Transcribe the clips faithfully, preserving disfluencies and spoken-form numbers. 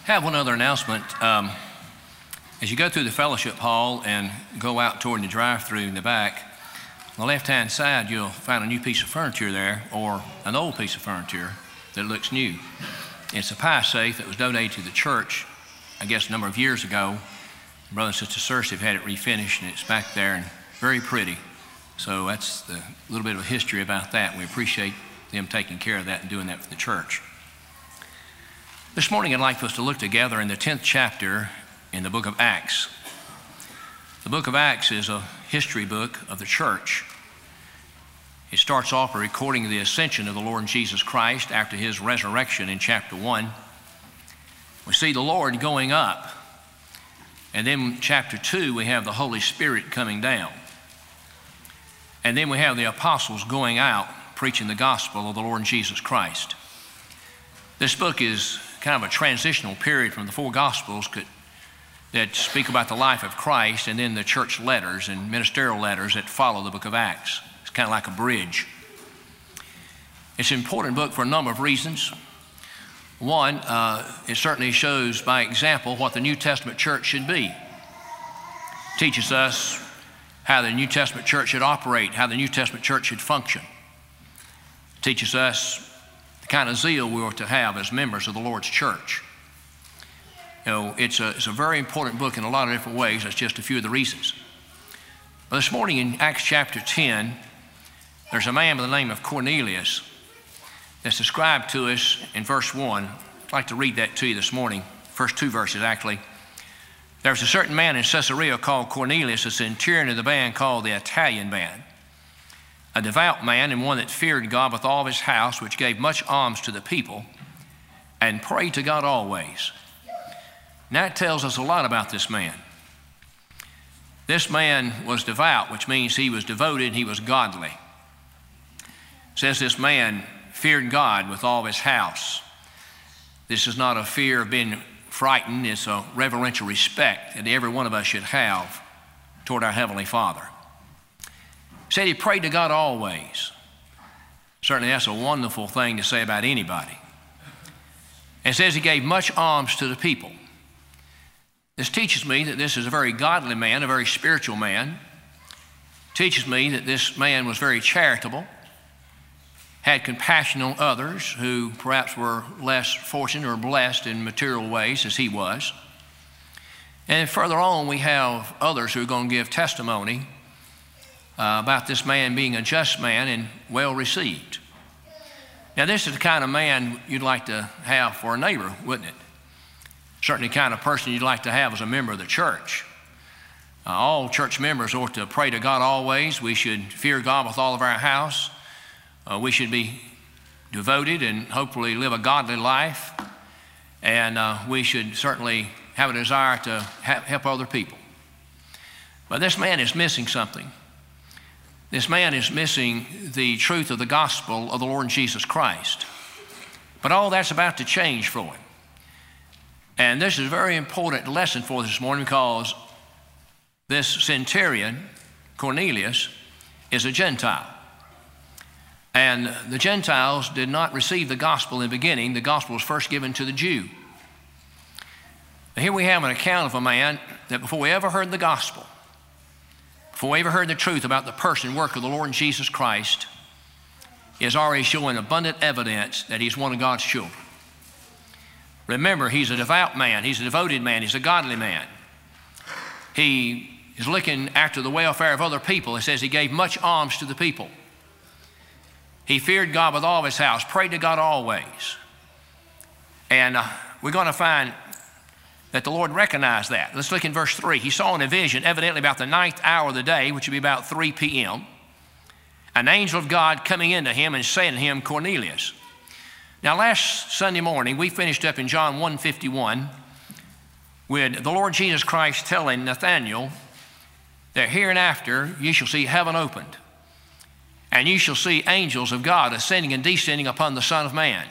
have one other announcement. Um, as you go through the fellowship hall and go out toward the drive-through in the back, on the left-hand side, you'll find a new piece of furniture there, or an old piece of furniture that looks new. It's a pie safe that was donated to the church, I guess, a number of years ago. Brother and Sister Cersei have had it refinished, and it's back there and very pretty. So that's a little bit of a history about that. We appreciate them taking care of that and doing that for the church. This morning, I'd like for us to look together in the tenth chapter in the book of Acts. The book of Acts is a history book of the church. It starts off by recording the ascension of the Lord Jesus Christ after his resurrection in chapter one. We see the Lord going up. And then in chapter two, we have the Holy Spirit coming down. And then we have the apostles going out preaching the gospel of the Lord Jesus Christ. This book is kind of a transitional period from the four gospels that speak about the life of Christ, and then the church letters and ministerial letters that follow the book of Acts. It's kind of like a bridge. It's an important book for a number of reasons. One, uh, it certainly shows by example what the New Testament church should be. It teaches us how the New Testament church should operate, how the New Testament church should function. It teaches us the kind of zeal we are to have as members of the Lord's church. You know, it's a, it's a very important book in a lot of different ways. That's just a few of the reasons. But this morning in Acts chapter ten, there's a man by the name of Cornelius that's described to us in verse one. I'd like to read that to you this morning, first two verses actually. There was a certain man in Caesarea called Cornelius, a centurion of the band called the Italian band, a devout man and one that feared God with all of his house, which gave much alms to the people and prayed to God always. Now it tells us a lot about this man. This man was devout, which means he was devoted, he was godly. It says this man feared God with all of his house. This is not a fear of being frightened, it's a reverential respect that every one of us should have toward our Heavenly Father. He said he prayed to God always. Certainly that's a wonderful thing to say about anybody. And it says he gave much alms to the people. This teaches me that this is a very godly man, a very spiritual man. It teaches me that this man was very charitable, had compassion on others who perhaps were less fortunate or blessed in material ways as he was. And further on, we have others who are going to give testimony uh, about this man being a just man and well received. Now, this is the kind of man you'd like to have for a neighbor, wouldn't it? Certainly the kind of person you'd like to have as a member of the church. Uh, all church members ought to pray to God always. We should fear God with all of our house. Uh, we should be devoted and hopefully live a godly life. And uh, we should certainly have a desire to ha- help other people. But this man is missing something. This man is missing the truth of the gospel of the Lord Jesus Christ. But all that's about to change for him. And this is a very important lesson for us this morning, because this centurion, Cornelius, is a Gentile. And the Gentiles did not receive the gospel in the beginning. The gospel was first given to the Jew. Now, here we have an account of a man that before we ever heard the gospel, before we ever heard the truth about the person and work of the Lord Jesus Christ, is already showing abundant evidence that he's one of God's children. Remember, he's a devout man, he's a devoted man, he's a godly man. He is looking after the welfare of other people. It says he gave much alms to the people. He feared God with all of his house, prayed to God always. And uh, we're going to find that the Lord recognized that. Let's look in verse three. He saw in a vision, evidently about the ninth hour of the day, which would be about three p.m., an angel of God coming into him and saying to him, Cornelius. Now, last Sunday morning, we finished up in John one fifty-one with the Lord Jesus Christ telling Nathanael that hereinafter you shall see heaven opened, and you shall see angels of God ascending and descending upon the Son of Man.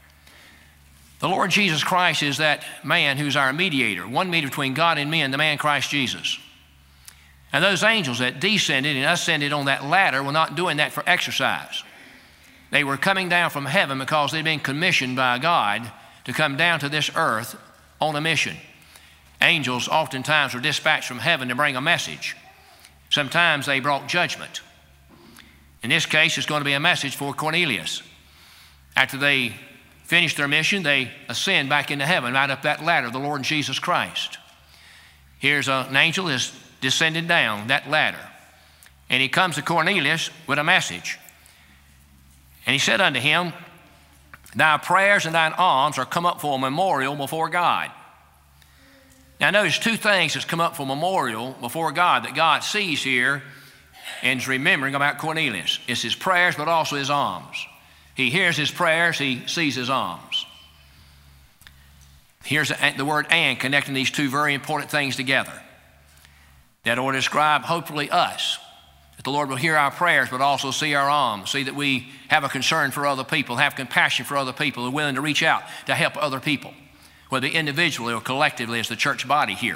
The Lord Jesus Christ is that man who's our mediator, one mediator between God and men, the man Christ Jesus. And those angels that descended and ascended on that ladder were not doing that for exercise. They were coming down from heaven because they'd been commissioned by God to come down to this earth on a mission. Angels oftentimes were dispatched from heaven to bring a message. Sometimes they brought judgment. In this case, it's going to be a message for Cornelius. After they finish their mission, they ascend back into heaven, right up that ladder of the Lord Jesus Christ. Here's an angel that's descended down that ladder, and he comes to Cornelius with a message. And he said unto him, thy prayers and thine alms are come up for a memorial before God. Now notice two things that's come up for memorial before God that God sees here and is remembering about Cornelius. It's his prayers, but also his alms. He hears his prayers, he sees his alms. Here's the word and connecting these two very important things together. That ought to describe hopefully us. That the Lord will hear our prayers, but also see our alms. See that we have a concern for other people, have compassion for other people, are willing to reach out to help other people, whether individually or collectively as the church body here.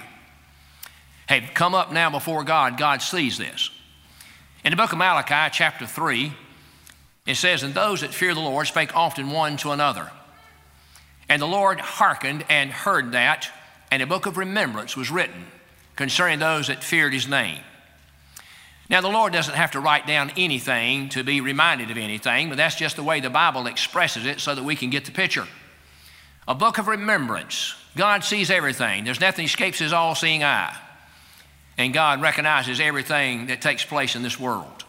Hey, come up now before God. God sees this. In the book of Malachi, chapter three, it says, and those that fear the Lord spake often one to another. And the Lord hearkened and heard that, and a book of remembrance was written concerning those that feared his name. Now, the Lord doesn't have to write down anything to be reminded of anything, but that's just the way the Bible expresses it so that we can get the picture. A book of remembrance. God sees everything. There's nothing escapes his all-seeing eye. And God recognizes everything that takes place in this world.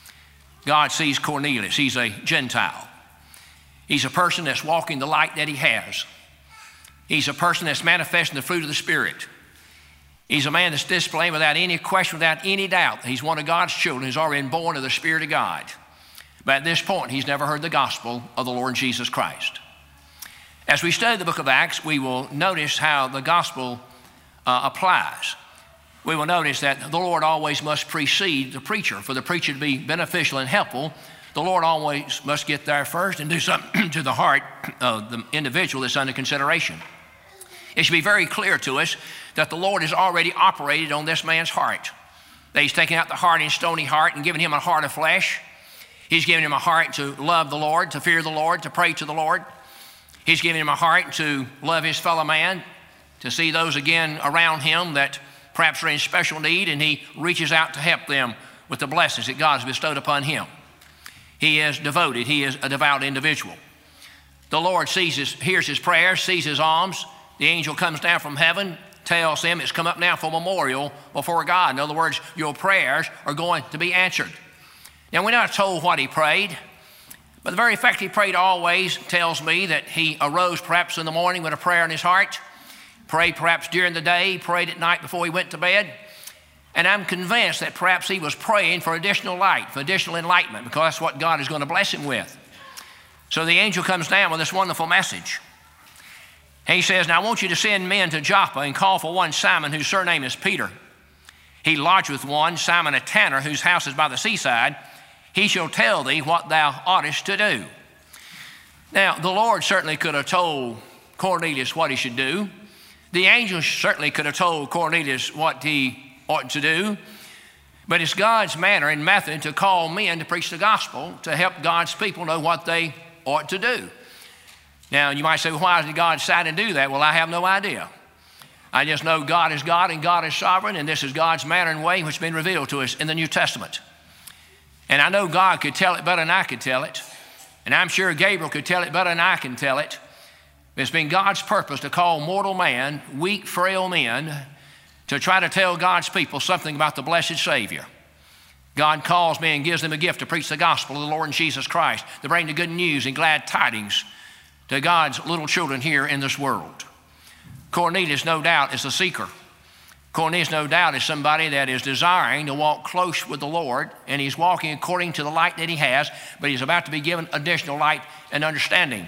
God sees Cornelius. He's a Gentile. He's a person that's walking the light that he has. He's a person that's manifesting the fruit of the Spirit. He's a man that's displaying without any question, without any doubt. He's one of God's children who's already been born of the Spirit of God. But at this point, he's never heard the gospel of the Lord Jesus Christ. As we study the book of Acts, we will notice how the gospel uh, applies. We will notice that the Lord always must precede the preacher. For the preacher to be beneficial and helpful, the Lord always must get there first and do something to the heart of the individual that's under consideration. It should be very clear to us that the Lord has already operated on this man's heart. That he's taken out the hard and stony heart and given him a heart of flesh. He's given him a heart to love the Lord, to fear the Lord, to pray to the Lord. He's given him a heart to love his fellow man, to see those again around him that perhaps are in special need, and he reaches out to help them with the blessings that God has bestowed upon him. He is devoted. He is a devout individual. The Lord sees his, hears his prayers, sees his alms. The angel comes down from heaven, tells him it's come up now for memorial before God. In other words, your prayers are going to be answered. Now, we're not told what he prayed, but the very fact he prayed always tells me that he arose perhaps in the morning with a prayer in his heart, prayed perhaps during the day, prayed at night before he went to bed. And I'm convinced that perhaps he was praying for additional light, for additional enlightenment, because that's what God is going to bless him with. So the angel comes down with this wonderful message. And he says, now I want you to send men to Joppa and call for one Simon, whose surname is Peter. He lodged with one, Simon a tanner, whose house is by the seaside. He shall tell thee what thou oughtest to do. Now, the Lord certainly could have told Cornelius what he should do. The angel certainly could have told Cornelius what he ought to do. But it's God's manner and method to call men to preach the gospel, to help God's people know what they ought to do. Now, you might say, well, why did God decide to do that? Well, I have no idea. I just know God is God and God is sovereign, and this is God's manner and way which has been revealed to us in the New Testament. And I know God could tell it better than I could tell it. And I'm sure Gabriel could tell it better than I can tell it. It's been God's purpose to call mortal man, weak, frail men, to try to tell God's people something about the blessed Savior. God calls me and gives them a gift to preach the gospel of the Lord Jesus Christ, to bring the good news and glad tidings to God's little children here in this world. Cornelius, no doubt, is a seeker. Cornelius, no doubt, is somebody that is desiring to walk close with the Lord, and he's walking according to the light that he has, but he's about to be given additional light and understanding.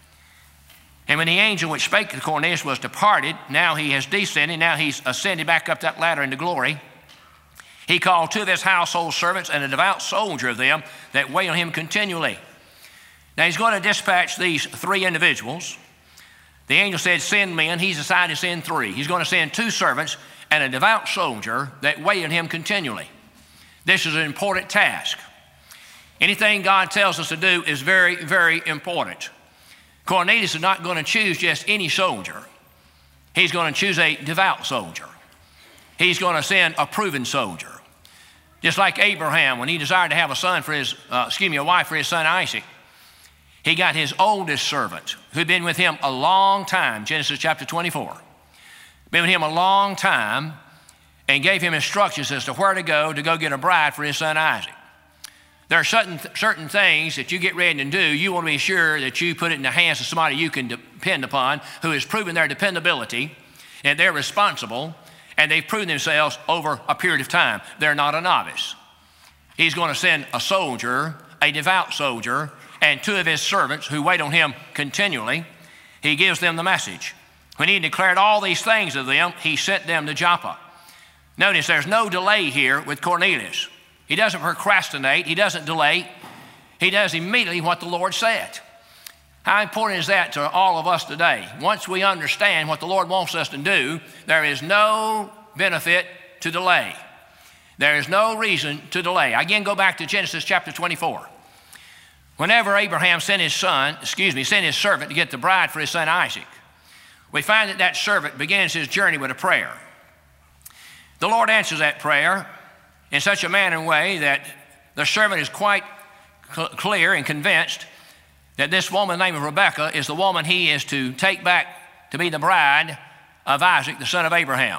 And when the angel which spake to Cornelius was departed, now he has descended, now he's ascended back up that ladder into glory. He called two of his household servants and a devout soldier of them that wait on him continually. Now he's going to dispatch these three individuals. The angel said, send men. He's decided to send three. He's going to send two servants and a devout soldier that wait on him continually. This is an important task. Anything God tells us to do is very, very important. Cornelius is not going to choose just any soldier. He's going to choose a devout soldier. He's going to send a proven soldier. Just like Abraham, when he desired to have a son for his, uh, excuse me, a wife for his son Isaac, he got his oldest servant, who'd been with him a long time, Genesis chapter twenty-four, been with him a long time, and gave him instructions as to where to go to go get a bride for his son Isaac. There are certain, certain things that you get ready to do, you want to be sure that you put it in the hands of somebody you can depend upon, who has proven their dependability, and they're responsible, and they've proven themselves over a period of time. They're not a novice. He's going to send a soldier, a devout soldier, and two of his servants who wait on him continually. He gives them the message. When he declared all these things of them, he sent them to Joppa. Notice there's no delay here with Cornelius. He doesn't procrastinate. He doesn't delay. He does immediately what the Lord said. How important is that to all of us today? Once we understand what the Lord wants us to do, there is no benefit to delay. There is no reason to delay. Again, go back to Genesis chapter twenty-four. Whenever Abraham sent his son, excuse me, sent his servant to get the bride for his son Isaac, we find that that servant begins his journey with a prayer. The Lord answers that prayer in such a manner and way that the servant is quite cl- clear and convinced that this woman named Rebekah is the woman he is to take back to be the bride of Isaac, the son of Abraham.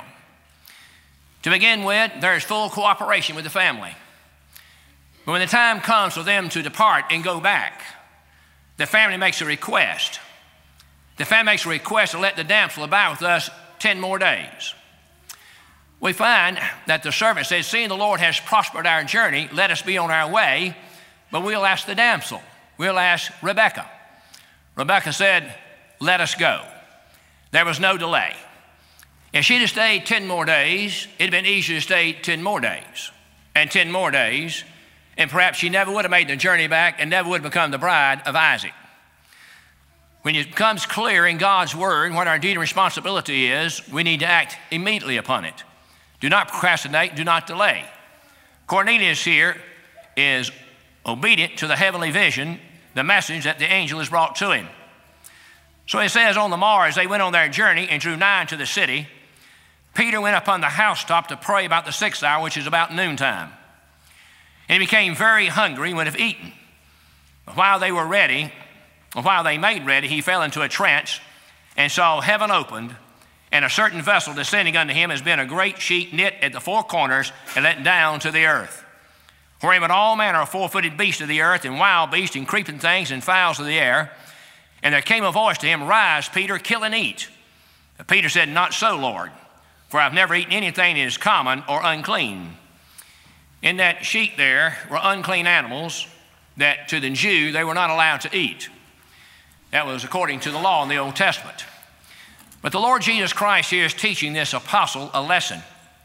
To begin with, there is full cooperation with the family. But when the time comes for them to depart and go back, the family makes a request. The family makes a request to let the damsel abide with us ten more days. We find that the servant says, seeing the Lord has prospered our journey, let us be on our way, but we'll ask the damsel. We'll ask Rebekah. Rebekah said, let us go. There was no delay. If she'd have stayed ten more days, it'd have been easier to stay ten more days and ten more days, and perhaps she never would have made the journey back and never would have become the bride of Isaac. When it becomes clear in God's word what our duty and responsibility is, we need to act immediately upon it. Do not procrastinate, do not delay. Cornelius here is obedient to the heavenly vision, the message that the angel has brought to him. So it says, on the morrow, as they went on their journey and drew nigh to the city, Peter went upon the housetop to pray about the sixth hour, which is about noontime. And he became very hungry and would have eaten. But while they were ready, or while they made ready, he fell into a trance and saw heaven opened, and a certain vessel descending unto him, has been a great sheet knit at the four corners and let down to the earth, wherein but all manner of four-footed beasts of the earth, and wild beasts, and creeping things, and fowls of the air. And there came a voice to him, rise, Peter, kill and eat. But Peter said, not so, Lord, for I've never eaten anything that is common or unclean. In that sheet there were unclean animals that to the Jew they were not allowed to eat. That was according to the law in the Old Testament. But the Lord Jesus Christ here is teaching this apostle a lesson.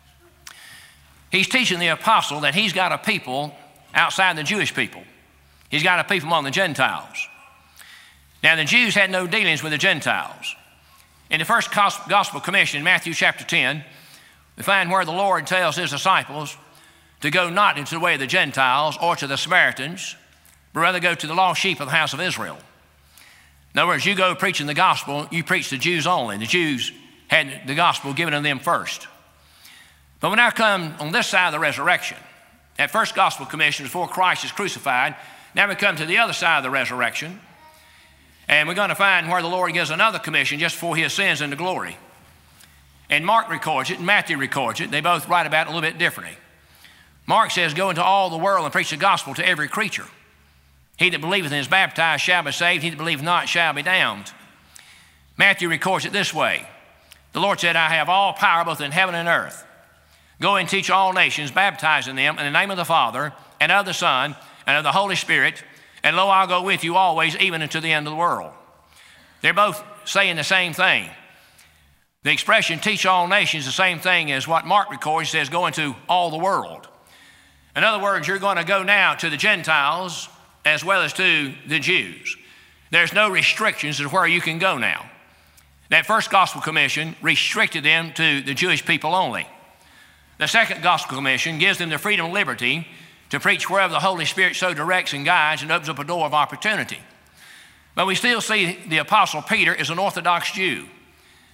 He's teaching the apostle that he's got a people outside the Jewish people. He's got a people among the Gentiles. Now, the Jews had no dealings with the Gentiles. In the first gospel commission in Matthew chapter ten, we find where the Lord tells his disciples to go not into the way of the Gentiles or to the Samaritans, but rather go to the lost sheep of the house of Israel. In other words, you go preaching the gospel, you preach to Jews only. The Jews had the gospel given to them first. But we now come on this side of the resurrection. That first gospel commission before Christ is crucified. Now we come to the other side of the resurrection. And we're going to find where the Lord gives another commission just before he ascends into glory. And Mark records it and Matthew records it. They both write about it a little bit differently. Mark says, go into all the world and preach the gospel to every creature. He that believeth and is baptized shall be saved. He that believeth not shall be damned. Matthew records it this way. The Lord said, I have all power both in heaven and earth. Go and teach all nations, baptizing them in the name of the Father and of the Son and of the Holy Spirit. And lo, I'll go with you always, even unto the end of the world. They're both saying the same thing. The expression teach all nations is the same thing as what Mark records. He says go into all the world. In other words, you're going to go now to the Gentiles as well as to the Jews. There's no restrictions as to where you can go now. That first gospel commission restricted them to the Jewish people only. The second gospel commission gives them the freedom and liberty to preach wherever the Holy Spirit so directs and guides and opens up a door of opportunity. But we still see the Apostle Peter is an Orthodox Jew.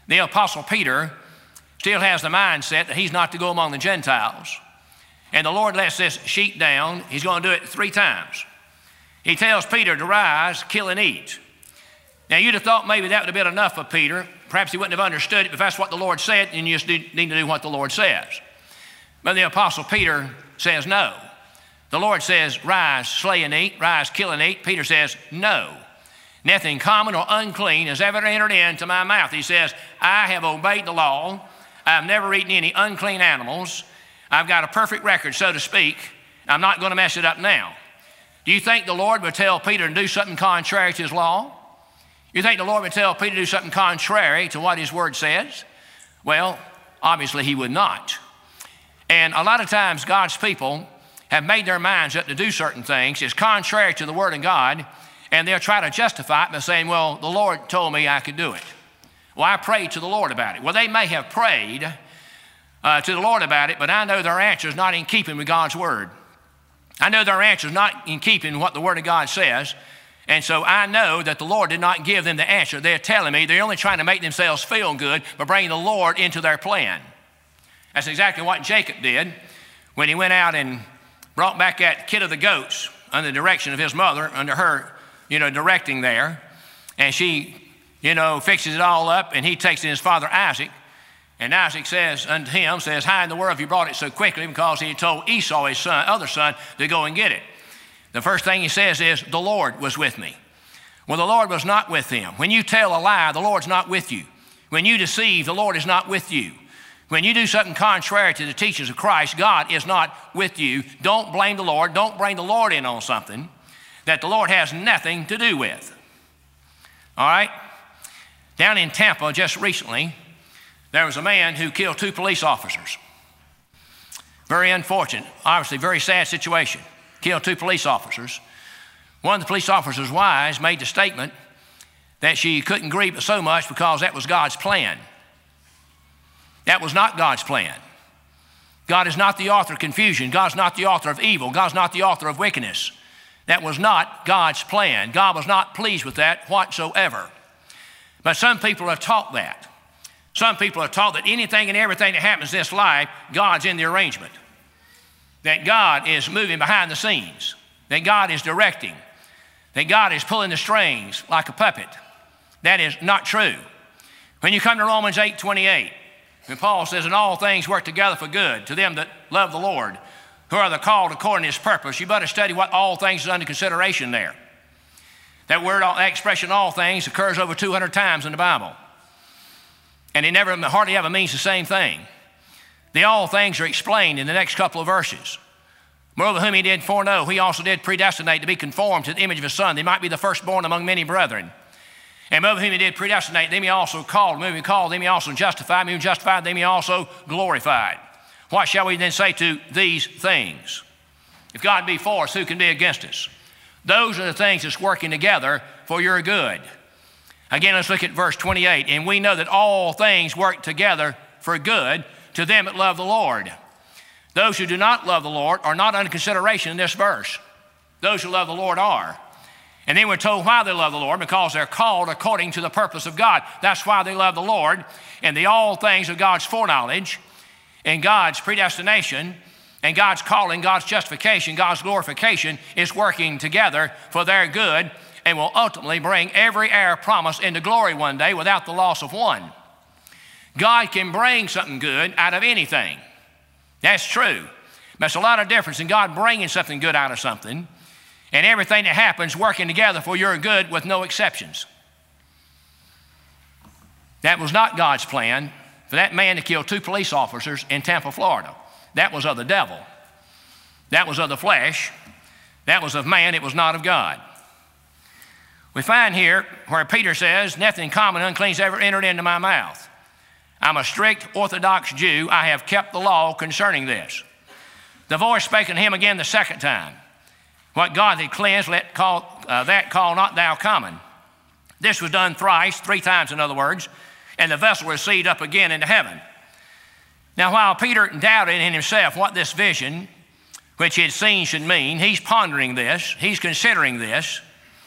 The Apostle Peter still has the mindset that he's not to go among the Gentiles. And the Lord lets this sheet down. He's going to do it three times. He tells Peter to rise, kill, and eat. Now, you'd have thought maybe that would have been enough for Peter. Perhaps he wouldn't have understood it, but if that's what the Lord said, then you just need to do what the Lord says. But the Apostle Peter says no. The Lord says, rise, slay, and eat. Rise, kill, and eat. Peter says, no. Nothing common or unclean has ever entered into my mouth. He says, I have obeyed the law. I've never eaten any unclean animals. I've got a perfect record, so to speak. I'm not going to mess it up now. Do you think the Lord would tell Peter to do something contrary to his law? You think the Lord would tell Peter to do something contrary to what his word says? Well, obviously he would not. And a lot of times God's people have made their minds up to do certain things. It's contrary to the word of God, and they'll try to justify it by saying, well, the Lord told me I could do it. Well, I prayed to the Lord about it. Well, they may have prayed uh, to the Lord about it, but I know their answer is not in keeping with God's word. I know their answer is not in keeping with what the word of God says, and so I know that the Lord did not give them the answer. They're telling me they're only trying to make themselves feel good by bringing the Lord into their plan. That's exactly what Jacob did when he went out and brought back that kid of the goats under the direction of his mother, under her, you know, directing there. And she, you know, fixes it all up, and he takes in his father Isaac. And Isaac says unto him, says, how in the world have you brought it so quickly? Because he had told Esau, his son, other son, to go and get it. The first thing he says is, the Lord was with me. Well, the Lord was not with him. When you tell a lie, the Lord's not with you. When you deceive, the Lord is not with you. When you do something contrary to the teachings of Christ, God is not with you. Don't blame the Lord. Don't bring the Lord in on something that the Lord has nothing to do with. All right? Down in Tampa just recently, there was a man who killed two police officers. Very unfortunate, obviously very sad situation. Killed two police officers. One of the police officers' wives made the statement that she couldn't grieve it so much because that was God's plan. That was not God's plan. God is not the author of confusion. God's not the author of evil. God's not the author of wickedness. That was not God's plan. God was not pleased with that whatsoever. But some people have taught that. Some people are taught that anything and everything that happens in this life, God's in the arrangement. That God is moving behind the scenes. That God is directing. That God is pulling the strings like a puppet. That is not true. When you come to Romans eight twenty-eight, when Paul says, and all things work together for good to them that love the Lord, who are the called according to his purpose, you better study what all things is under consideration there. That word, that expression, all things, occurs over two hundred times in the Bible. And it never, hardly ever means the same thing. The all things are explained in the next couple of verses. Moreover, whom he did foreknow, he also did predestinate to be conformed to the image of his Son. They might be the firstborn among many brethren. And moreover, whom he did predestinate, them he also called. Whom he called, them he also justified. Whom he justified, them he also glorified. What shall we then say to these things? If God be for us, who can be against us? Those are the things that's working together for your good. Again, let's look at verse twenty-eight. And we know that all things work together for good to them that love the Lord. Those who do not love the Lord are not under consideration in this verse. Those who love the Lord are. And then we're told why they love the Lord, because they're called according to the purpose of God. That's why they love the Lord. And the all things of God's foreknowledge and God's predestination and God's calling, God's justification, God's glorification is working together for their good and will ultimately bring every heir promise into glory one day without the loss of one. God can bring something good out of anything. That's true. There's a lot of difference in God bringing something good out of something and everything that happens working together for your good with no exceptions. That was not God's plan for that man to kill two police officers in Tampa, Florida. That was of the devil. That was of the flesh. That was of man. It was not of God. We find here where Peter says, nothing common unclean has ever entered into my mouth. I'm a strict Orthodox Jew. I have kept the law concerning this. The voice spake unto him again the second time. What God had cleansed, let call, uh, that call not thou common. This was done thrice, three times in other words, and the vessel was received up again into heaven. Now while Peter doubted in himself what this vision, which he had seen, should mean, he's pondering this, he's considering this.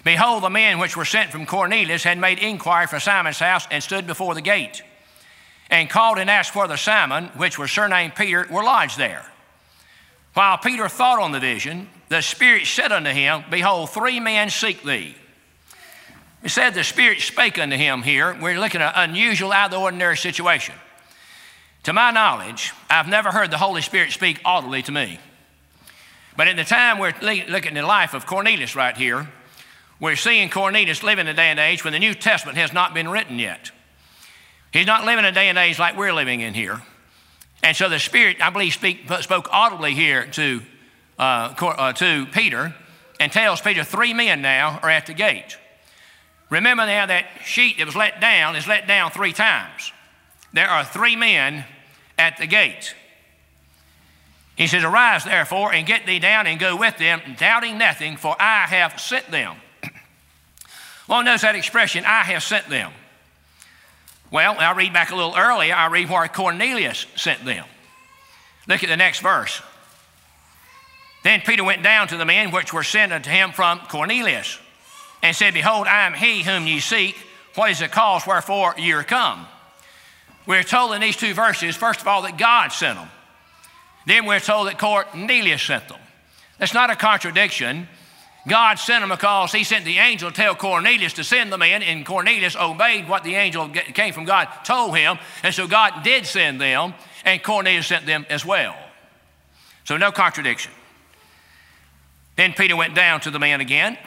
Behold, the men which were sent from Cornelius had made inquiry for Simon's house, and stood before the gate, and called and asked whether Simon, which was surnamed Peter, were lodged there. While Peter thought on the vision, the Spirit said unto him, Behold, three men seek thee. It said the Spirit spake unto him here. We're looking at an unusual, out of the ordinary situation. To my knowledge, I've never heard the Holy Spirit speak audibly to me. But in the time we're looking at the life of Cornelius right here, we're seeing Cornelius live in a day and age when the New Testament has not been written yet. He's not living a day and age like we're living in here. And so the Spirit, I believe, speak, spoke audibly here to, uh, uh, to Peter, and tells Peter, three men now are at the gate. Remember now that sheet that was let down is let down three times. There are three men at the gate. He says, Arise therefore, and get thee down, and go with them, doubting nothing, for I have sent them. Well, notice that expression, I have sent them. Well, I read back a little earlier, I read where Cornelius sent them. Look at the next verse. Then Peter went down to the men which were sent unto him from Cornelius, and said, Behold, I am he whom ye seek. What is the cause wherefore ye are come? We're told in these two verses, first of all, that God sent them. Then we're told that Cornelius sent them. That's not a contradiction. God sent them because he sent the angel to tell Cornelius to send them in, and Cornelius obeyed what the angel came from God told him, and so God did send them, and Cornelius sent them as well. So no contradiction. Then Peter went down to the men again,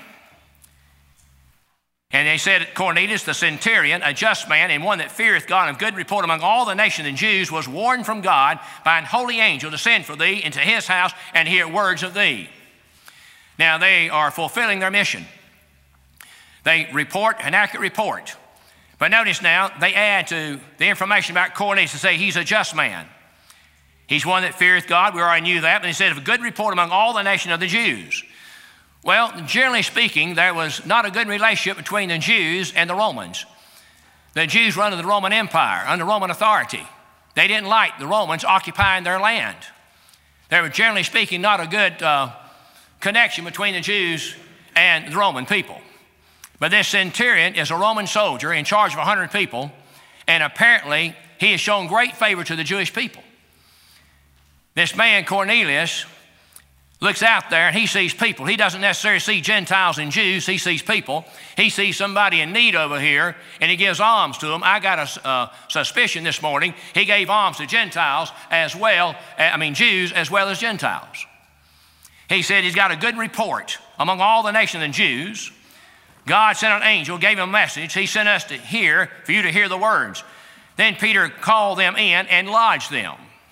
and they said, Cornelius the centurion, a just man, and one that feareth God, and of good report among all the nation of the Jews, was warned from God by an holy angel to send for thee into his house and hear words of thee. Now, they are fulfilling their mission. They report an accurate report. But notice now, they add to the information about Cornelius to say he's a just man. He's one that feareth God. We already knew that. But he said, of a good report among all the nation of the Jews. Well, generally speaking, there was not a good relationship between the Jews and the Romans. The Jews were under the Roman Empire, under Roman authority. They didn't like the Romans occupying their land. There was, generally speaking, not a good uh, connection between the Jews and the Roman people. But this centurion is a Roman soldier in charge of one hundred people, and apparently he has shown great favor to the Jewish people. This man, Cornelius, looks out there and he sees people. He doesn't necessarily see Gentiles and Jews. He sees people. He sees somebody in need over here, and he gives alms to them. I got a uh, suspicion this morning he gave alms to Gentiles as well, I mean Jews as well as Gentiles. He said he's got a good report among all the nation of the Jews. God sent an angel, gave him a message. He sent us to hear, for you to hear the words. Then Peter called them in and lodged them.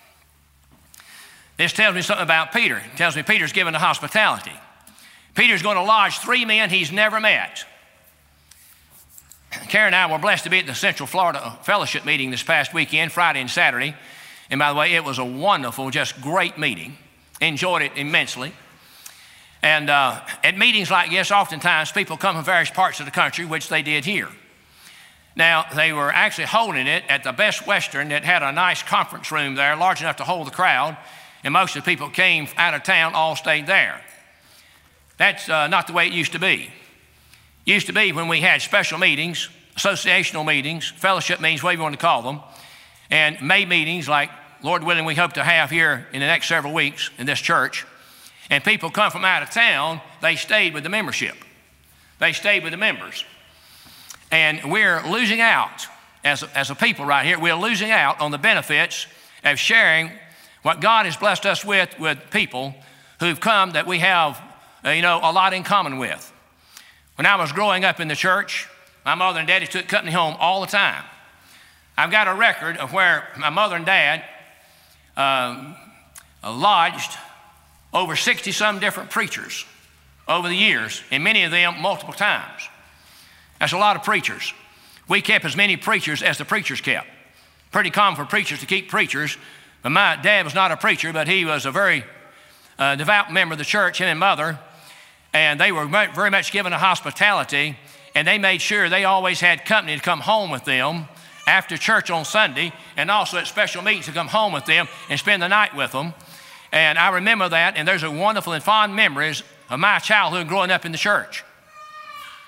This tells me something about Peter. It tells me Peter's given to hospitality. Peter's going to lodge three men he's never met. Karen and I were blessed to be at the Central Florida Fellowship meeting this past weekend, Friday and Saturday. And by the way, it was a wonderful, just great meeting. Enjoyed it immensely. And uh, at meetings like this, oftentimes people come from various parts of the country, which they did here. Now, they were actually holding it at the Best Western that had a nice conference room there, large enough to hold the crowd, and most of the people came out of town, all stayed there. That's uh, not the way it used to be. It used to be when we had special meetings, associational meetings, fellowship meetings, whatever you want to call them, and May meetings like, Lord willing, we hope to have here in the next several weeks in this church. And people come from out of town, they stayed with the membership. They stayed with the members. And we're losing out, as a, as a people right here, we're losing out on the benefits of sharing what God has blessed us with, with people who've come that we have, uh, you know, a lot in common with. When I was growing up in the church, my mother and daddy took company home all the time. I've got a record of where my mother and dad uh, lodged over sixty some different preachers over the years, and many of them multiple times. That's a lot of preachers. We kept as many preachers as the preachers kept. Pretty common for preachers to keep preachers, but my dad was not a preacher, but he was a very uh, devout member of the church, him and mother, and they were very much given to hospitality, and they made sure they always had company to come home with them after church on Sunday, and also at special meetings to come home with them and spend the night with them. And I remember that, and there's a wonderful and fond memories of my childhood growing up in the church.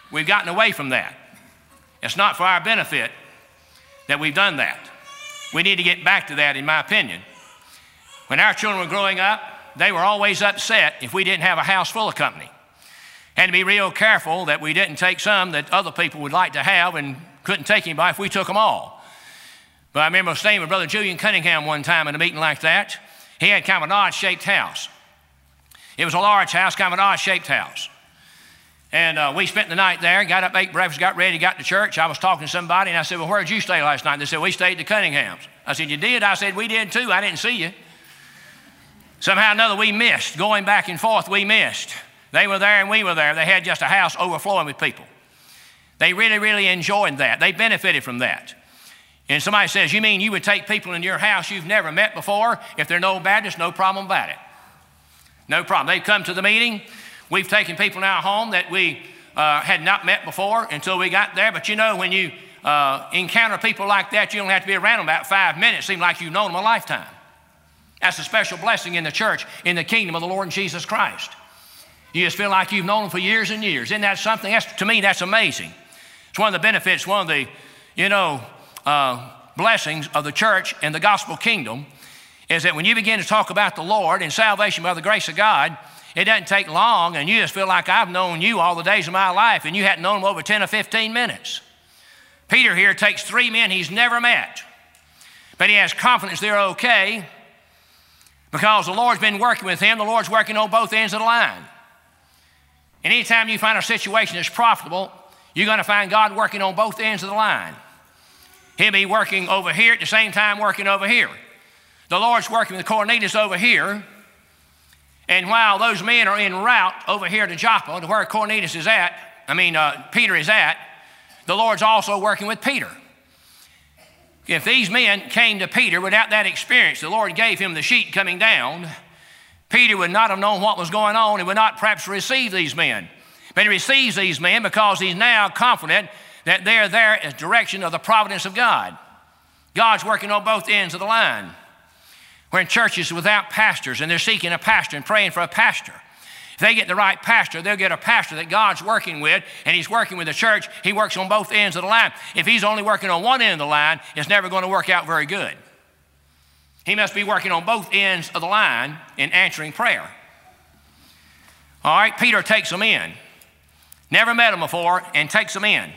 We've gotten away from that. It's not for our benefit that we've done that. We need to get back to that, in my opinion. When our children were growing up, they were always upset if we didn't have a house full of company. Had to be real careful that we didn't take some that other people would like to have and couldn't take anybody if we took them all. But I remember staying with Brother Julian Cunningham one time in a meeting like that. He had kind of an odd-shaped house. It was a large house, kind of an odd-shaped house. And uh, we spent the night there, got up, ate breakfast, got ready, got to church. I was talking to somebody, and I said, well, where did you stay last night? They said, we stayed at the Cunninghams. I said, you did? I said, we did too. I didn't see you. Somehow or another, we missed. Going back and forth, we missed. They were there and we were there. They had just a house overflowing with people. They really, really enjoyed that. They benefited from that. And somebody says, you mean you would take people in your house you've never met before? If they're no Baptist, no problem about it. No problem. They come to the meeting. We've taken people in our home that we uh, had not met before until we got there. But you know, when you uh, encounter people like that, you don't have to be around them about five minutes. It seems like you've known them a lifetime. That's a special blessing in the church, in the kingdom of the Lord Jesus Christ. You just feel like you've known them for years and years. Isn't that something? That's, to me, that's amazing. It's one of the benefits, one of the, you know, uh, blessings of the church and the gospel kingdom is that when you begin to talk about the Lord and salvation by the grace of God, it doesn't take long, and you just feel like I've known you all the days of my life, and you hadn't known them over ten or fifteen minutes. Peter here takes three men he's never met, but he has confidence they're okay because the Lord's been working with him. The Lord's working on both ends of the line. And anytime you find a situation that's profitable, you're going to find God working on both ends of the line. He'll be working over here at the same time working over here. The Lord's working with Cornelius over here. And while those men are en route over here to Joppa, to where Cornelius is at, I mean, uh, Peter is at, the Lord's also working with Peter. If these men came to Peter without that experience, the Lord gave him the sheet coming down, Peter would not have known what was going on and would not perhaps receive these men. But he receives these men because he's now confident that they're there as direction of the providence of God. God's working on both ends of the line. We're in churches without pastors, and they're seeking a pastor and praying for a pastor. If they get the right pastor, they'll get a pastor that God's working with, and he's working with the church. He works on both ends of the line. If he's only working on one end of the line, it's never going to work out very good. He must be working on both ends of the line in answering prayer. All right, Peter takes them in. Never met them before, and takes them in.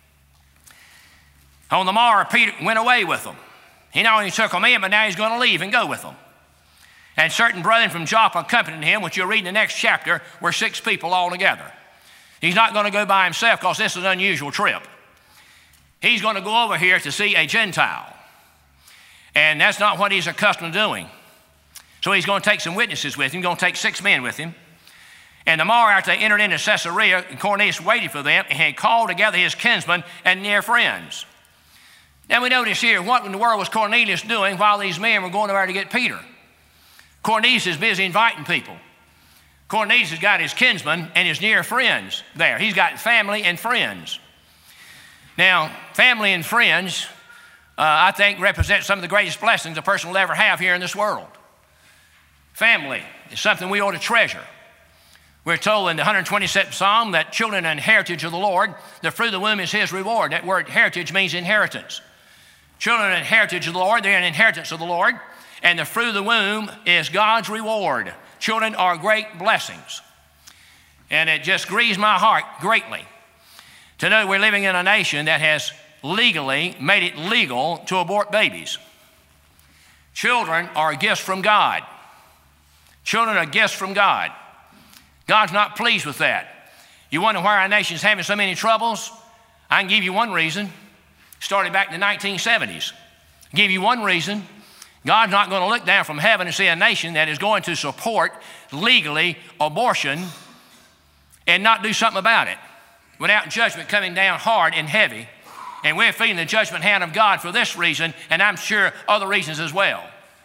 On the morrow, Peter went away with them. He not only took them in, but now he's going to leave and go with them. And certain brethren from Joppa accompanied him, which you'll read in the next chapter, were six people all together. He's not going to go by himself because this is an unusual trip. He's going to go over here to see a Gentile. And that's not what he's accustomed to doing. So he's going to take some witnesses with him. He's going to take six men with him. And the morrow after they entered into Caesarea, Cornelius waited for them and had called together his kinsmen and near friends. Now we notice here, what in the world was Cornelius doing while these men were going over to get Peter? Cornelius is busy inviting people. Cornelius has got his kinsmen and his near friends there. He's got family and friends. Now, family and friends, uh, I think, represent some of the greatest blessings a person will ever have here in this world. Family is something we ought to treasure. We're told in the one hundred twenty-seventh Psalm that children are an heritage of the Lord. The fruit of the womb is his reward. That word heritage means inheritance. Children are an heritage of the Lord. They're an inheritance of the Lord. And the fruit of the womb is God's reward. Children are great blessings. And it just grieves my heart greatly to know we're living in a nation that has legally made it legal to abort babies. Children are gifts from God. Children are gifts from God. God's not pleased with that. You wonder why our nation's having so many troubles? I can give you one reason. Started back in the nineteen seventies. I'll give you one reason. God's not going to look down from heaven and see a nation that is going to support legally abortion and not do something about it without judgment coming down hard and heavy. And we're feeling the judgment hand of God for this reason, and I'm sure other reasons as well.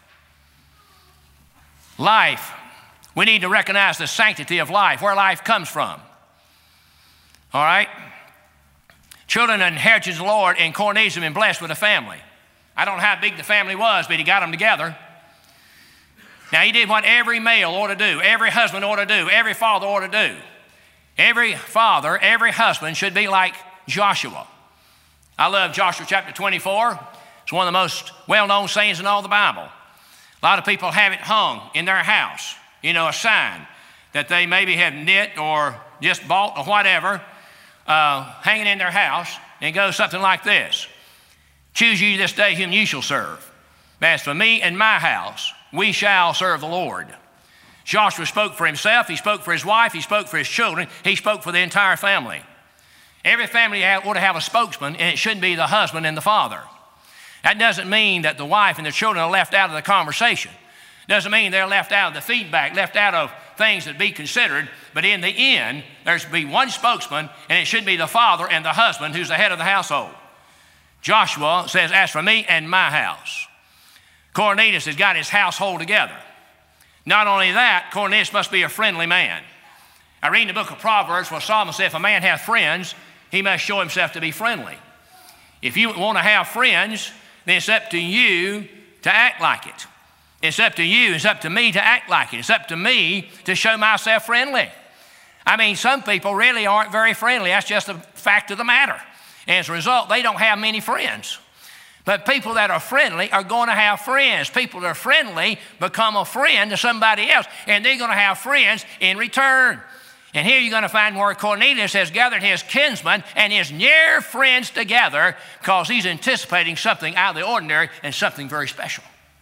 Life. We need to recognize the sanctity of life, where life comes from. All right? Children are inheritance of the Lord, and Cornelius had been blessed with a family. I don't know how big the family was, but he got them together. Now, he did what every male ought to do, every husband ought to do, every father ought to do. Every father, every husband should be like Joshua. I love Joshua chapter twenty-four. It's one of the most well-known sayings in all the Bible. A lot of people have it hung in their house, you know, a sign that they maybe have knit or just bought or whatever, uh, hanging in their house, and it goes something like this. Choose you this day whom you shall serve. But as for me and my house, we shall serve the Lord. Joshua spoke for himself, he spoke for his wife, he spoke for his children, he spoke for the entire family. Every family ought to have a spokesman, and it shouldn't be the husband and the father. That doesn't mean that the wife and the children are left out of the conversation. Doesn't mean they're left out of the feedback, left out of things that be considered. But in the end, there's to be one spokesman, and it should be the father and the husband who's the head of the household. Joshua says, as for me and my house. Cornelius has got his household together. Not only that, Cornelius must be a friendly man. I read in the book of Proverbs where Solomon said, if a man hath friends, he must show himself to be friendly. If you want to have friends, then it's up to you to act like it. It's up to you, it's up to me to act like it. It's up to me to show myself friendly. I mean, some people really aren't very friendly. That's just a fact of the matter. And as a result, they don't have many friends. But people that are friendly are going to have friends. People that are friendly become a friend to somebody else, and they're going to have friends in return. And here you're going to find where Cornelius has gathered his kinsmen and his near friends together because he's anticipating something out of the ordinary and something very special.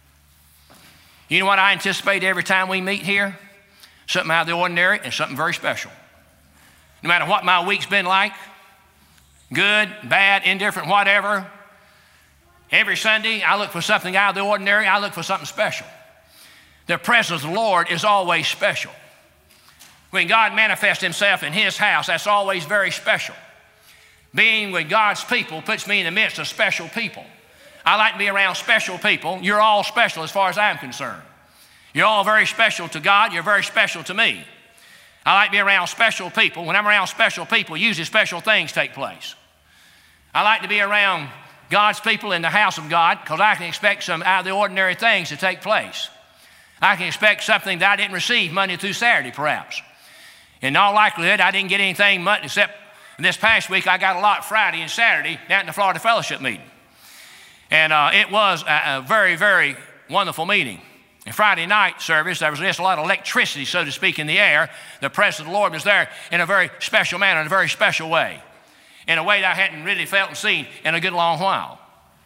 You know what I anticipate every time we meet here? Something out of the ordinary and something very special. No matter what my week's been like, good, bad, indifferent, whatever, every Sunday I look for something out of the ordinary. I look for something special. The presence of the Lord is always special. When God manifests himself in his house, that's always very special. Being with God's people puts me in the midst of special people. I like to be around special people. You're all special as far as I'm concerned. You're all very special to God. You're very special to me. I like to be around special people. When I'm around special people, usually special things take place. I like to be around God's people in the house of God because I can expect some out of the ordinary things to take place. I can expect something that I didn't receive Monday through Saturday, perhaps. In all likelihood, I didn't get anything much except this past week I got a lot Friday and Saturday down at the Florida Fellowship meeting. And uh, it was a, a very, very wonderful meeting. In Friday night service, there was just a lot of electricity, so to speak, in the air. The presence of the Lord was there in a very special manner, in a very special way, in a way that I hadn't really felt and seen in a good long while.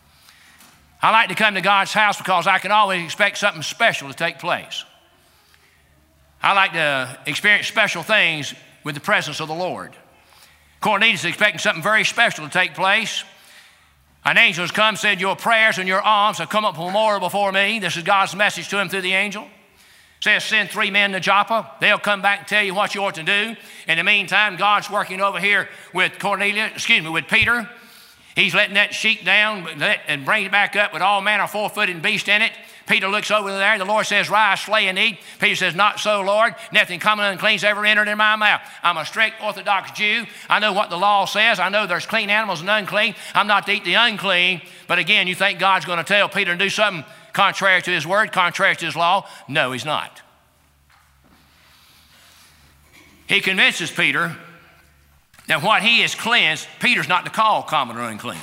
I like to come to God's house because I can always expect something special to take place. I like to experience special things with the presence of the Lord. Cornelius is expecting something very special to take place. An angel has come, said, your prayers and your alms have come up a memorial before me. This is God's message to him through the angel. It says, send three men to Joppa. They'll come back and tell you what you ought to do. In the meantime, God's working over here with Cornelius, excuse me, with Peter. He's letting that sheep down and bring it back up with all manner of four-footed beast in it. Peter looks over there. The Lord says, rise, slay, and eat. Peter says, not so, Lord. Nothing common and unclean's ever entered in my mouth. I'm a strict Orthodox Jew. I know what the law says. I know there's clean animals and unclean. I'm not to eat the unclean. But again, you think God's going to tell Peter to do something contrary to his word, contrary to his law? No, he's not. He convinces Peter that what he is cleansed, Peter's not to call common or unclean.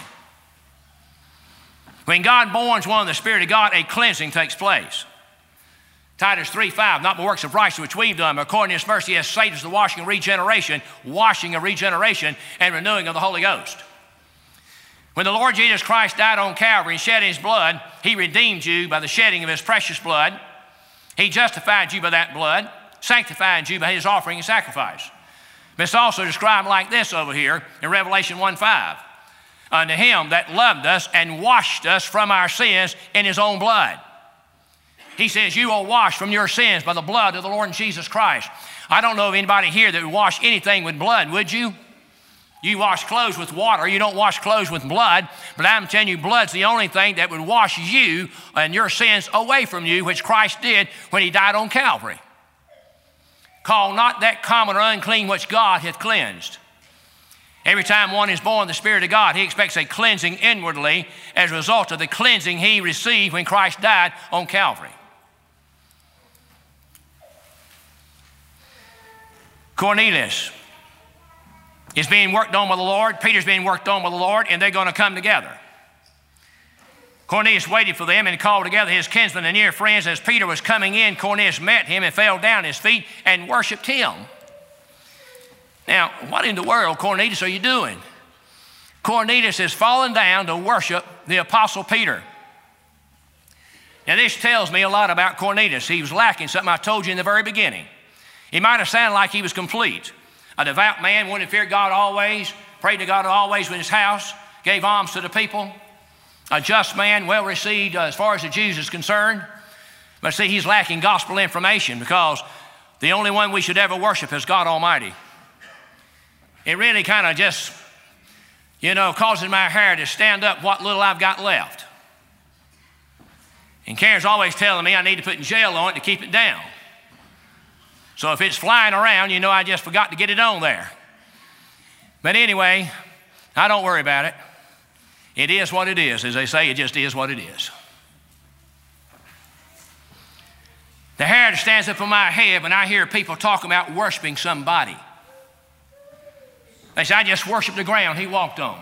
When God borns one of the Spirit of God, a cleansing takes place. Titus three five, not the works of righteousness which we've done, but according to his mercy has saved us the washing of regeneration, washing of regeneration, and renewing of the Holy Ghost. When the Lord Jesus Christ died on Calvary and shed his blood, he redeemed you by the shedding of his precious blood. He justified you by that blood, sanctified you by his offering and sacrifice. But it's also described like this over here in Revelation one five. Unto him that loved us and washed us from our sins in his own blood. He says, you are washed from your sins by the blood of the Lord Jesus Christ. I don't know of anybody here that would wash anything with blood, would you? You wash clothes with water. You don't wash clothes with blood. But I'm telling you, blood's the only thing that would wash you and your sins away from you, which Christ did when he died on Calvary. Call not that common or unclean which God hath cleansed. Every time one is born of the Spirit of God, he expects a cleansing inwardly as a result of the cleansing he received when Christ died on Calvary. Cornelius is being worked on by the Lord. Peter's being worked on by the Lord, and they're going to come together. Cornelius waited for them and called together his kinsmen and near friends. As Peter was coming in, Cornelius met him and fell down at his feet and worshiped him. Now, what in the world, Cornelius, are you doing? Cornelius has fallen down to worship the Apostle Peter. Now, this tells me a lot about Cornelius. He was lacking something I told you in the very beginning. He might have sounded like he was complete. A devout man, one who feared God always, prayed to God always in his house, gave alms to the people. A just man, well received uh, as far as the Jews is concerned. But see, he's lacking gospel information, because the only one we should ever worship is God Almighty. It really kind of just, you know, causes my hair to stand up what little I've got left. And Karen's always telling me I need to put gel on it to keep it down. So if it's flying around, you know I just forgot to get it on there. But anyway, I don't worry about it. It is what it is. As they say, it just is what it is. The hair that stands up on my head when I hear people talking about worshiping somebody. They say, I just worship the ground he walked on.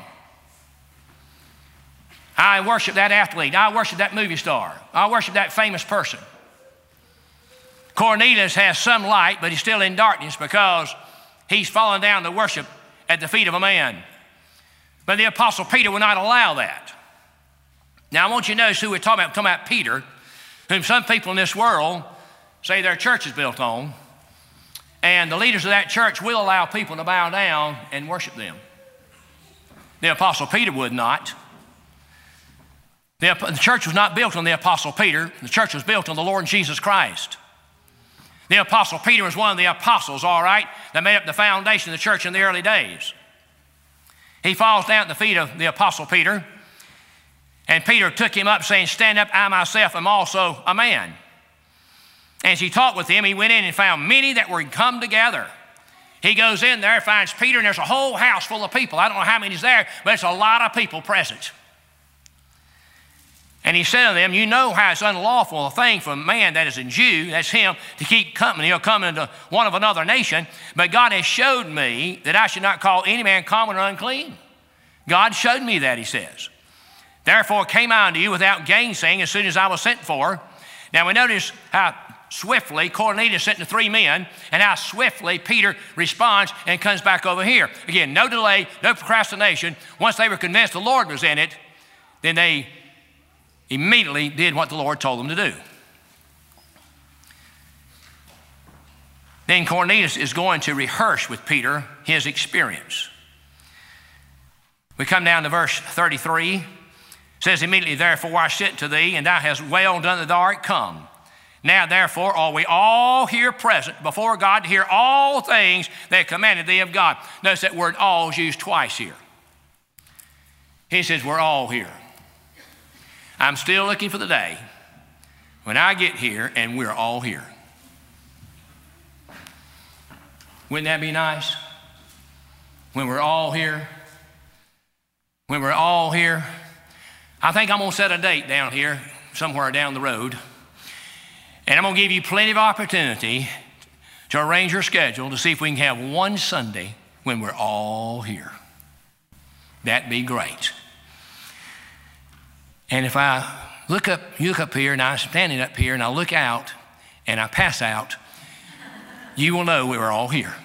I worship that athlete. I worship that movie star. I worship that famous person. Cornelius has some light, but he's still in darkness because he's fallen down to worship at the feet of a man. But the Apostle Peter will not allow that. Now, I want you to notice who we're talking about. We're talking about Peter, whom some people in this world say their church is built on. And the leaders of that church will allow people to bow down and worship them. The Apostle Peter would not. The, the church was not built on the Apostle Peter. The church was built on the Lord Jesus Christ. The Apostle Peter was one of the apostles, all right, that made up the foundation of the church in the early days. He falls down at the feet of the Apostle Peter, and Peter took him up, saying, stand up, I myself am also a man. And as he talked with him, he went in and found many that were come together. He goes in there, finds Peter, and there's a whole house full of people. I don't know how many's there, but it's a lot of people present. And he said to them, you know how it's unlawful a thing for a man that is a Jew, that's him, to keep company or come into one of another nation. But God has showed me that I should not call any man common or unclean. God showed me that, he says. Therefore came I unto you without gainsaying as soon as I was sent for. Now we notice how swiftly Cornelius sent the three men, and how swiftly Peter responds and comes back over here. Again, no delay, no procrastination. Once they were convinced the Lord was in it, then they immediately did what the Lord told them to do. Then Cornelius is going to rehearse with Peter his experience. We come down to verse thirty-three. It says, immediately therefore I sent to thee, and thou hast well done that thou art come. Now therefore are we all here present before God to hear all things that commanded thee of God. Notice that word all is used twice here. He says we're all here. I'm still looking for the day when I get here and we're all here. Wouldn't that be nice? When we're all here. When we're all here. I think I'm going to set a date down here, somewhere down the road. And I'm going to give you plenty of opportunity to arrange your schedule to see if we can have one Sunday when we're all here. That'd be great. And if I look up, you look up here, and I'm standing up here, and I look out, and I pass out, you will know we were all here.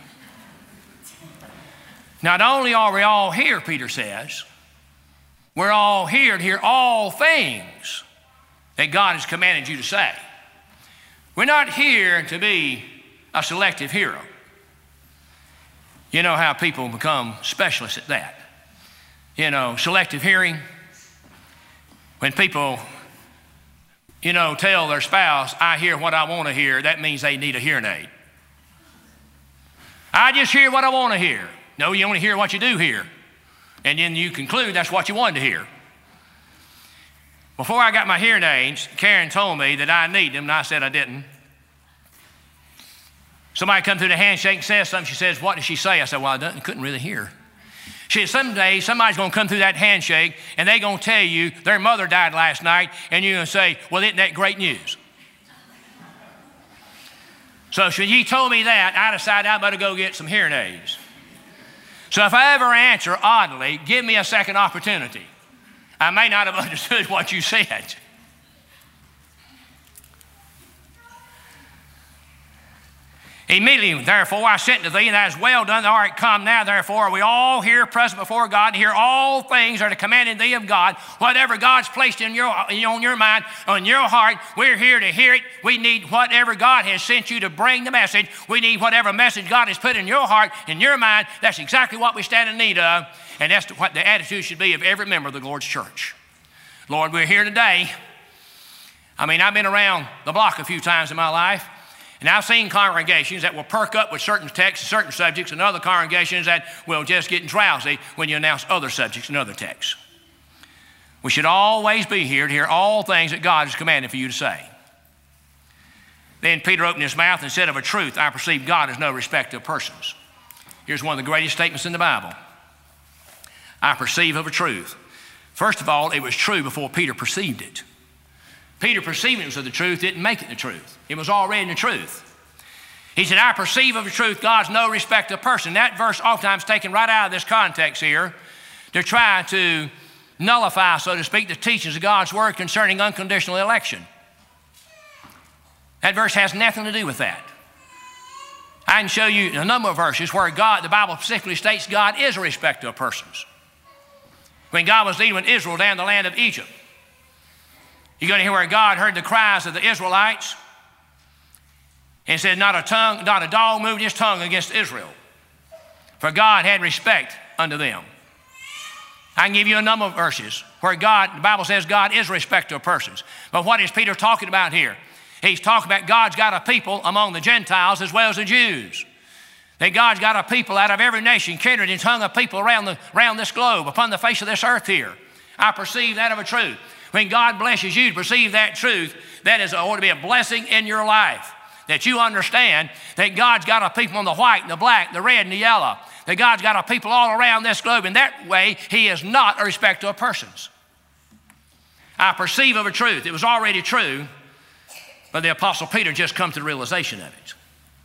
Not only are we all here, Peter says, we're all here to hear all things that God has commanded you to say. We're not here to be a selective hero. You know how people become specialists at that. You know, selective hearing. When people, you know, tell their spouse, I hear what I want to hear, that means they need a hearing aid. I just hear what I want to hear. No, you only hear what you do hear. And then you conclude that's what you wanted to hear. Before I got my hearing aids, Karen told me that I need them, and I said I didn't. Somebody come through the handshake and says something. She says, what did she say? I said, well, I couldn't really hear. She said, someday somebody's going to come through that handshake, and they're going to tell you their mother died last night, and you're going to say, well, isn't that great news? So when he told me that, I decided I better go get some hearing aids. So if I ever answer oddly, give me a second opportunity. I may not have understood what you said. Immediately, therefore, I sent to thee, and that is well done. All right, come now, therefore, are we all here present before God to hear all things that are commanded thee of God? Whatever God's placed in your, on your mind, on your heart, we're here to hear it. We need whatever God has sent you to bring the message. We need whatever message God has put in your heart, in your mind. That's exactly what we stand in need of, and that's what the attitude should be of every member of the Lord's church. Lord, we're here today. I mean, I've been around the block a few times in my life, and I've seen congregations that will perk up with certain texts, certain subjects, and other congregations that will just get drowsy when you announce other subjects and other texts. We should always be here to hear all things that God has commanded for you to say. Then Peter opened his mouth and said, of a truth, I perceive God is no respecter of persons. Here's one of the greatest statements in the Bible. I perceive of a truth. First of all, it was true before Peter perceived it. Peter perceiving it was of the truth didn't make it the truth. It was already in the truth. He said, I perceive of the truth God's no respecter of person. That verse oftentimes taken right out of this context here to try to nullify, so to speak, the teachings of God's word concerning unconditional election. That verse has nothing to do with that. I can show you a number of verses where God, the Bible specifically states God is a respecter of persons. When God was leading with Israel down the land of Egypt, you're going to hear where God heard the cries of the Israelites and said, not a tongue, not a dog moved his tongue against Israel, for God had respect unto them. I can give you a number of verses where God, the Bible says God is a respecter of persons. But what is Peter talking about here? He's talking about God's got a people among the Gentiles as well as the Jews. That God's got a people out of every nation, kindred and tongue of people around, the, around this globe, upon the face of this earth here. I perceive that of a truth. When God blesses you to perceive that truth, that is ought to be a blessing in your life. That you understand that God's got a people on the white and the black, the red and the yellow. That God's got a people all around this globe. And that way, he is not a respecter of persons. I perceive of a truth. It was already true, but the Apostle Peter just come to the realization of it.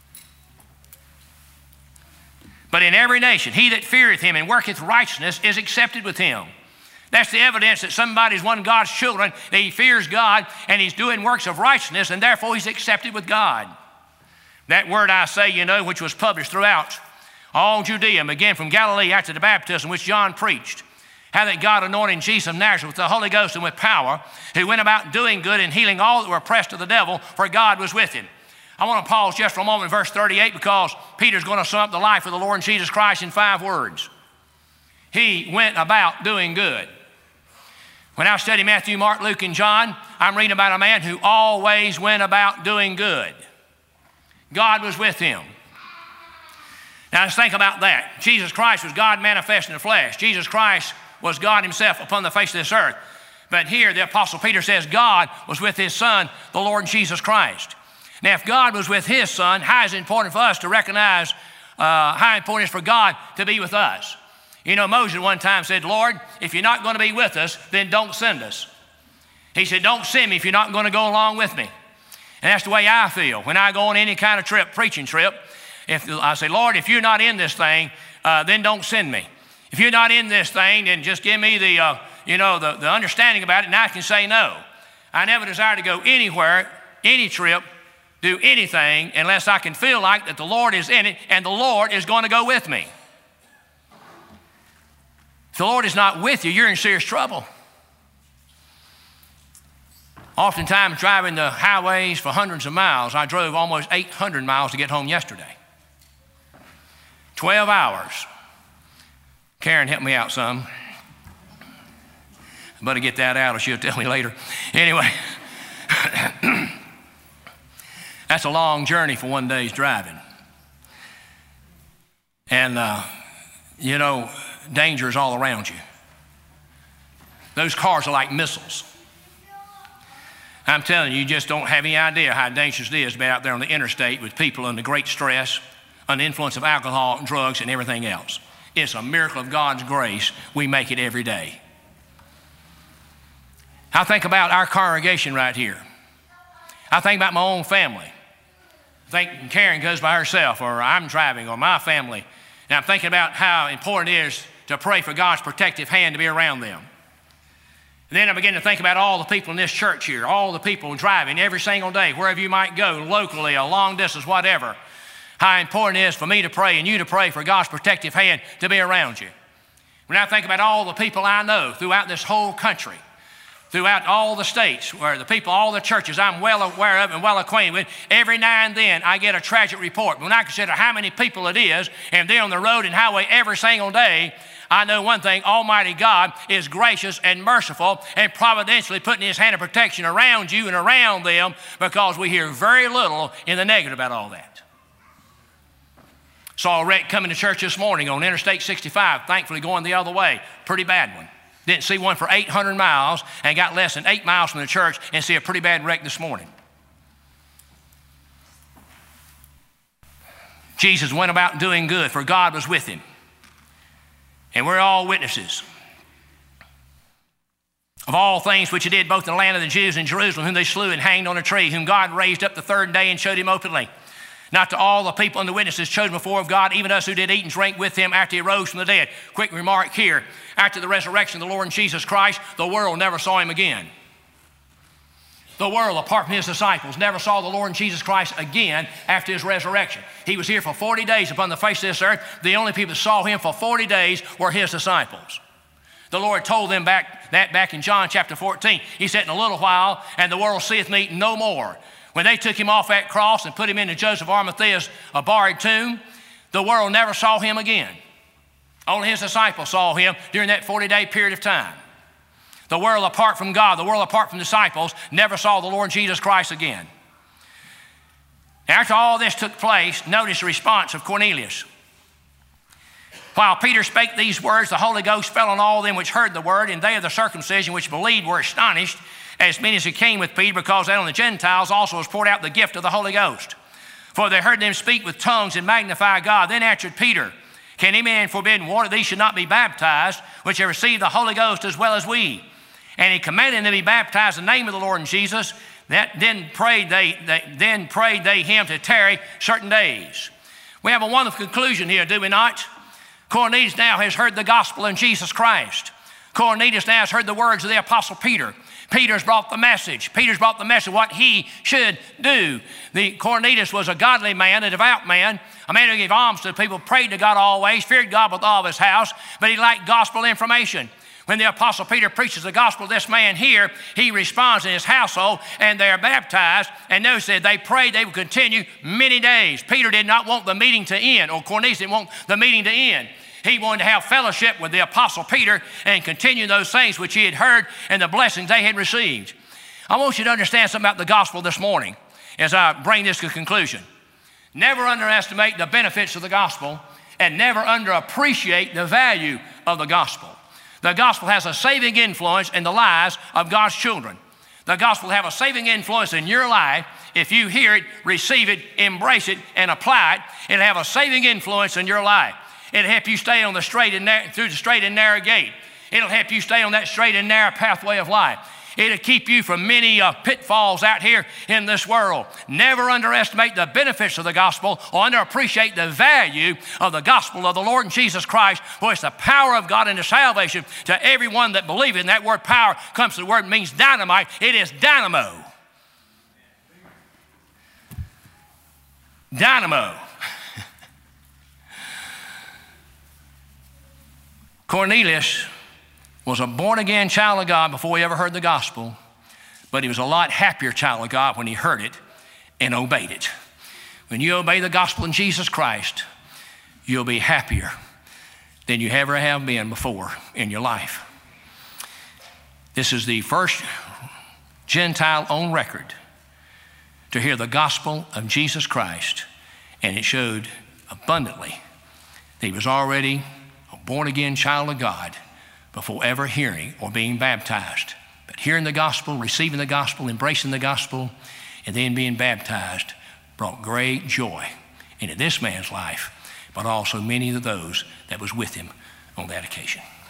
But in every nation, he that feareth him and worketh righteousness is accepted with him. That's the evidence that somebody's one of God's children, that he fears God and he's doing works of righteousness, and therefore he's accepted with God. That word I say, you know, which was published throughout all Judea, began from Galilee after the baptism which John preached, how that God anointed Jesus of Nazareth with the Holy Ghost and with power, who went about doing good and healing all that were oppressed of the devil, for God was with him. I want to pause just for a moment in verse thirty-eight, because Peter's going to sum up the life of the Lord Jesus Christ in five words. He went about doing good. When I study Matthew, Mark, Luke, and John, I'm reading about a man who always went about doing good. God was with him. Now let's think about that. Jesus Christ was God manifest in the flesh. Jesus Christ was God himself upon the face of this earth. But here the Apostle Peter says God was with his Son, the Lord Jesus Christ. Now if God was with his Son, how is it important for us to recognize uh, how important it is for God to be with us? You know, Moses one time said, Lord, if you're not going to be with us, then don't send us. He said, don't send me if you're not going to go along with me. And that's the way I feel. When I go on any kind of trip, preaching trip, if I say, Lord, if you're not in this thing, uh, then don't send me. If you're not in this thing, then just give me the, uh, you know, the, the understanding about it, and I can say no. I never desire to go anywhere, any trip, do anything, unless I can feel like that the Lord is in it, and the Lord is going to go with me. If the Lord is not with you, you're in serious trouble. Oftentimes driving the highways for hundreds of miles, I drove almost eight hundred miles to get home yesterday. twelve hours. Karen helped me out some. I better get that out or she'll tell me later. Anyway, that's a long journey for one day's driving. And, uh, you know, danger is all around you. Those cars are like missiles. I'm telling you, you just don't have any idea how dangerous it is to be out there on the interstate with people under great stress, under the influence of alcohol and drugs and everything else. It's a miracle of God's grace. We make it every day. I think about our congregation right here. I think about my own family. I think Karen goes by herself, or I'm driving, or my family. And I'm thinking about how important it is to pray for God's protective hand to be around them. And then I begin to think about all the people in this church here, all the people driving every single day, wherever you might go, locally, a long distance, whatever, how important it is for me to pray and you to pray for God's protective hand to be around you. When I think about all the people I know throughout this whole country, throughout all the states, where the people, all the churches I'm well aware of and well acquainted with, every now and then I get a tragic report. When I consider how many people it is, and they're on the road and highway every single day, I know one thing: Almighty God is gracious and merciful and providentially putting His hand of protection around you and around them, because we hear very little in the negative about all that. Saw a wreck coming to church this morning on Interstate sixty-five, thankfully going the other way. Pretty bad one. Didn't see one for eight hundred miles and got less than eight miles from the church and see a pretty bad wreck this morning. Jesus went about doing good, for God was with Him. And we're all witnesses of all things which He did, both in the land of the Jews and Jerusalem, whom they slew and hanged on a tree, whom God raised up the third day and showed Him openly. Not to all the people and the witnesses chosen before of God, even us who did eat and drink with Him after He rose from the dead. Quick remark here: after the resurrection of the Lord Jesus Christ, the world never saw Him again. The world, apart from His disciples, never saw the Lord Jesus Christ again after His resurrection. He was here for forty days upon the face of this earth. The only people that saw Him for forty days were His disciples. The Lord told them back, that back in John chapter fourteen. He said, "In a little while, and the world seeth me no more." When they took Him off that cross and put Him into Joseph Arimathea's a borrowed tomb, the world never saw Him again. Only His disciples saw Him during that forty-day period of time. The world apart from God, the world apart from disciples, never saw the Lord Jesus Christ again. After all this took place, notice the response of Cornelius. While Peter spake these words, the Holy Ghost fell on all them which heard the word, and they of the circumcision which believed were astonished, as many as who came with Peter, because that on the Gentiles also was poured out the gift of the Holy Ghost. For they heard them speak with tongues and magnify God. Then answered Peter, "Can any man forbid water these should not be baptized, which have received the Holy Ghost as well as we?" And he commanded them to be baptized in the name of the Lord Jesus. That then prayed they, they then prayed they him to tarry certain days. We have a wonderful conclusion here, do we not? Cornelius now has heard the gospel of Jesus Christ. Cornelius now has heard the words of the Apostle Peter. Peter's brought the message. Peter's brought the message of what he should do. The Cornelius was a godly man, a devout man, a man who gave alms to the people, prayed to God always, feared God with all of his house, but he lacked gospel information. When the Apostle Peter preaches the gospel to this man here, he responds in his household, and they are baptized. And notice that they prayed they would continue many days. Peter did not want the meeting to end, or Cornelius didn't want the meeting to end. He wanted to have fellowship with the Apostle Peter and continue those things which he had heard and the blessings they had received. I want you to understand something about the gospel this morning as I bring this to conclusion. Never underestimate the benefits of the gospel, and never underappreciate the value of the gospel. The gospel has a saving influence in the lives of God's children. The gospel will have a saving influence in your life if you hear it, receive it, embrace it, and apply it. It'll have a saving influence in your life. It'll help you stay on the straight and narrow, through the straight and narrow gate. It'll help you stay on that straight and narrow pathway of life. It'll keep you from many uh, pitfalls out here in this world. Never underestimate the benefits of the gospel or underappreciate the value of the gospel of the Lord Jesus Christ, for it's the power of God into salvation to everyone that believes. And that word power comes from the word means dynamite. It is dynamo. Dynamo. Cornelius was a born-again child of God before he ever heard the gospel, but he was a lot happier child of God when he heard it and obeyed it. When you obey the gospel in Jesus Christ, you'll be happier than you ever have been before in your life. This is the first Gentile on record to hear the gospel of Jesus Christ, and it showed abundantly that he was already a born-again child of God before ever hearing or being baptized. But hearing the gospel, receiving the gospel, embracing the gospel, and then being baptized brought great joy into this man's life, but also many of those that was with him on that occasion.